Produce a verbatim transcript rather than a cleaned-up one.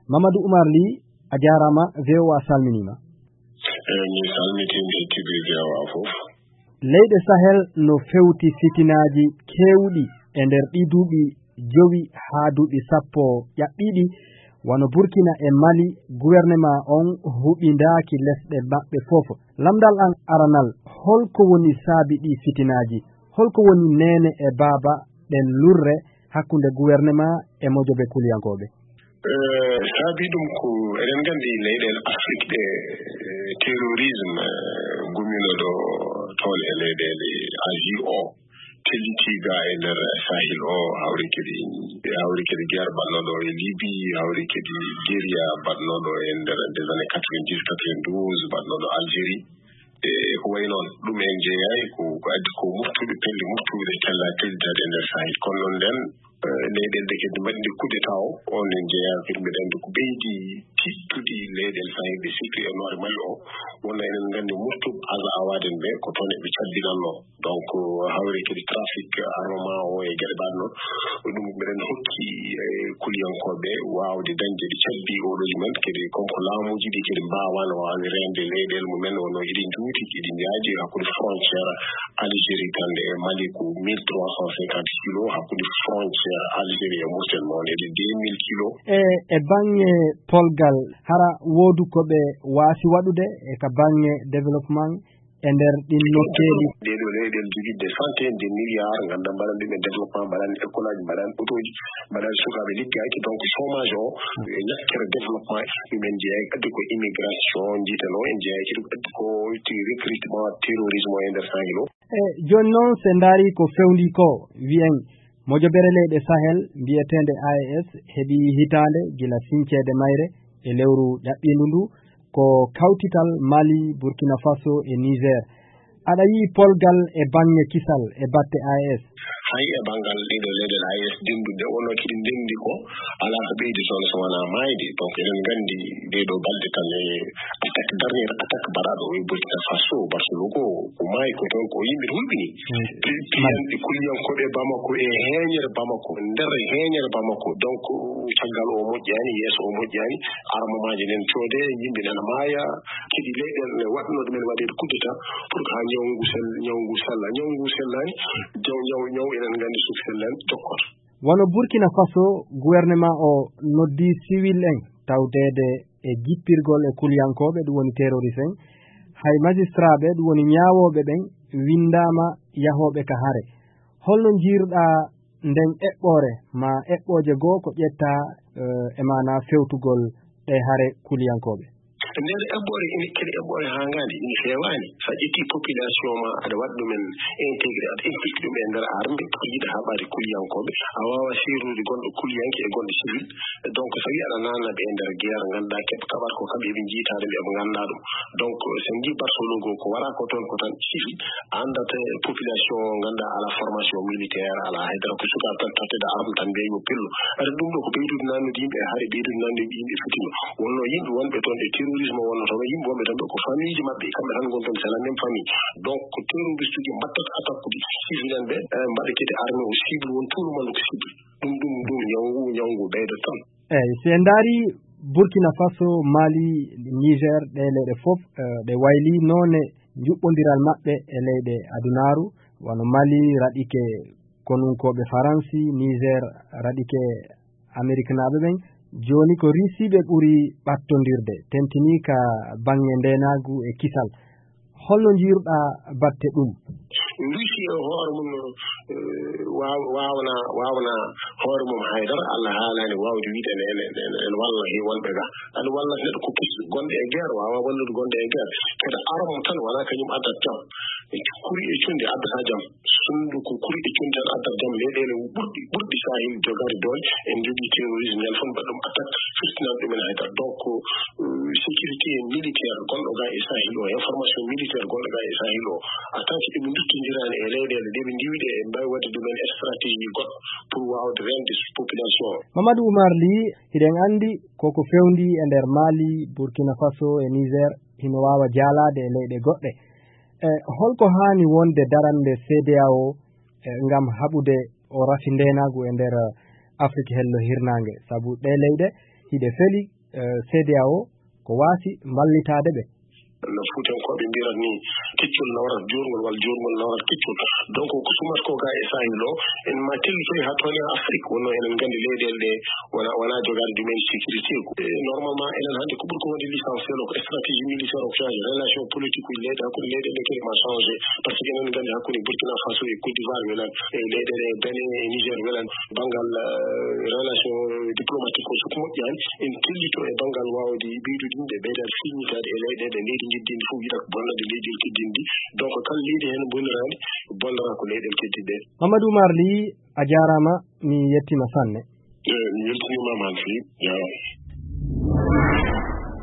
Mamadou Oumar Ly a jarama V O A salminima. Ni salmitimi hettiɓe V O A fof. Leyɗe Sahel no fewti fitinaji kewɗi e nder ɗi duuɓi jowi haa duuɓi sappo ƴaɓɓiɗi wano Burkina e Mali gouvernement on huɓindaaki lesɗe maɓɓe fof. Lamdal an aranal holko woni saabi ɗi fitinaji, holko woni nene e baaba ɗen lurre hakkunde gouvernement e mojoɓe kuliyankoɓe? Saabi ɗum ko eɗen gandi leyɗel Afrique ɗe terrorisme gumino ɗo toon e leyɗele Asie o tellitiga e nder Sahel o hawri kadi hawri kadi guerre batnoɗo e Libye hawri kadi guérilla batnoɗo e nder des années quatre-vingt-dix quatre-vingt-douze batnoɗo Algérie e ko way noon ɗum en jeeyayi ko ko addi ko moftuɓe pelle moftuɓe tella tellitade e nder Sahel kono noon nden leyɗel ɗe kadi mbaɗi coup d'état o on en jeeyaa kadi mbiɗa anndi ko ɓeydi tittude leyɗel Sahel ɗe surtout e noore Mali o wonno enen nganndi moftuɓe asa awaden ɓe ko toon eɓe cabbiranno donc hawri kadi trafic armement o e geɗe mbaɗ noon ɗum mbiɗen hokki kuliyankoɓe waawde dañde ɗi cabbi oɗoji men kadi comme ko laamuji ɗi kadi mbaawano waawde rende leyɗel mumen wonno iɗi njuuti iɗi njaaji hakkunde frontiére Algérie kande e Mali ko mille trois cent cinquante kilo hakkunde frontiére Algérie e Mauritanie noon e deux mille kilos. e e bange polgal hara wodu ko ɓe waasi waɗude e ka bange développement e nder ɗin nokkeeji ɗeɗo leyɗel jogii des centaines de milliards ngannda mbaɗan ɗum e développement mbaɗan école aji mbaɗan autoji mbaɗan sukaaɓe liggaki donc chômage o e ñakkere développement ɗumen jeeya addi ko immigration jiiten o en jeeya kadi ko addi ko recrutement terrorisme o e nder Sahel o e joni noon se ndaari ko fewndi ko wiyen mojobere leyɗe Sahel mbiyetende A E S heɓi hitande gila sincede mayre e lewru ƴaɓɓindu ndu ko kawtital Mali, Burkina Faso e Niger. Aɗa yi polgal e bange kisal e batte A E S? hay e bangal ɗiɗo leyɗel A E S dendude wonno kadi ndendi ko ala ko ɓeydi toon so wona mayde donc eɗen nganndi ɗeɗo balɗe tan e attaque dernière attaque mbaɗaɗo e Burkina Faso Bartolo ko ko maayi ko toon ko yimɓe hulɓini piyanɗe kuliyankoɓe Bamako e heeñere Bamako nder heeñere Bamako donc caggal o moƴƴani yeeso o moƴƴani armemaji nen coode yimɓe nana maaya kadi leyɗel ne waɗno ɗumen waɗede coup d'état pour que ha ñawngu sell ñawngu sella ñawngu sellani jaw ñaw ñaw enen nganndi suuf sellan tokkoto. Wono Burkina Faso gouvernement o noddi civil en tawtede e jippirgol e kuliyankoɓe ɗum woni terroriste en hay magistrat ɓe ɗum woni ñaawoɓe ɓen windama yahoɓe ka hare holno jiiruɗa nden eɓɓore ma eɓɓoje goo ko ƴetta e mana fewtugol e hare kuliyankoɓe? nder eɓɓore ine kadi eɓɓore haa ngaandi ine feewaani so a ƴettii population ma aɗa waɗa ɗumen intégré aɗa implique ɗum e ndeer armɓe pour yiɗa haɓaade kuliyankoɓe a waawa seerude gonɗo kuliyanke e gonɗo civil donc so wi aɗa naatna ɓe e ndeer guerre ngannduɗaa keɓ kaɓat ko kamɓe eɓe jiitaade ɓe eɓe nganndaa ɗum donc so njii Bartolo goo ko waɗaa ko toon ko tan civil a anndat population ngannduɗaa ala formation militaire ala haydara ko sukaaɓe tan tottede arme tan mbiya yo pillo aɗa ɗum ɗo ko ɓeydude naatnude yimɓe e hare ɓeydude naatnude yimɓe fitino wonno yimɓe wonɓe toon e terrorisme wonno toon yimɓe wonɓe tan ɓe ko famille ji maɓɓe kamɓe tan gon toon c'est la même famille donc ko terroriste uji mbattata attaque ude civil en ɓe mbaɗa kadi armé o cible won tout le monde ko cible ɗum ɗum ɗum ñawngu ñawngu ɓeyda tan eyi si en ndaari Burkina Faso Mali Niger ɗe leyɗe fof ɗe wayli noone juɓɓodiral maɓɓe e leyɗe adunaaru wono Mali raɗike konunkoɓe Faransi Niger raɗike Amérique naaɓe ɓen joni ko risiɓe ɓuri ɓattodirde tentini ka bange ndenagu e kisal holno jiiruɗa batte ɗum? Rusi e hoore mum waawna waawna hoore mum haydara Allah haalani waawde wiide ene ene walla he wonɓe ga aɗa walla neɗɗo ko pus gonɗe e guerre waawa wallude gonɗe e guerre kadi arme tan wona kañum addat jam kuri e cunde addata jam sundu ko kuri e cunde tan addat jam leyɗele ɓurɗi ɓurɗi Sahel jogade doole en jogii terrorisme ñal fof mbaɗa ɗum attaque firtinan ɗumen haydara donc sécurité militaire gonɗo ga e Sahel o information militaire gonɗo ga e Sahel o a tant que ɗeɓe duttodirani e leyɗele ɗeɓe ndiwiɗe e mbawi wadde ɗumen stratégie goɗɗo pour wawde rende population o. Mamadou Oumar Ly hiɗen andi koko fewndi e nder Mali Burkina Faso e Niger hino wawa jaalade e leyɗe goɗɗe e holko hani wonde darande C D A O e ngam haɓude o rafi ndenagu e nder Afrique hello hirnange sabu ɗe leyɗe hiɗe feli C D A O ko waasi mallitaade ɓe no fuutankoɓe mbirat ni keccol nawrat jurgol walla jurgol nawrat keccol donc ko sumat ko ga e sahil o en ma tellitoy ha toon e Afrique wonno enen gandi leyɗele ɗe wona wona jogade dumen sécurité normalement enen hannde ko ɓuri ko wonde l'essentiel ko stratégie militaire o change relation politique uji leyɗe hakkude leyɗele ɗe kadi ma changé par ce que enen gandi hakkude Burkina Faso e Côte d'Ivoire welan e leyɗele Benin e Niger welan banggal relation diplomatique o soko moƴƴani en tellito e banggal wawde ɓeydude yimɓe ɓeydade signitade e leyɗele leydi jiddindi fof yiɗat bonnade leyɗel keddindi donc kala leydi hen bonnirade bonnara ko leyɗel keddiɗe Mamadou Oumar Ly a jarama mi yettima sanne mi weltinimama han fewi jarama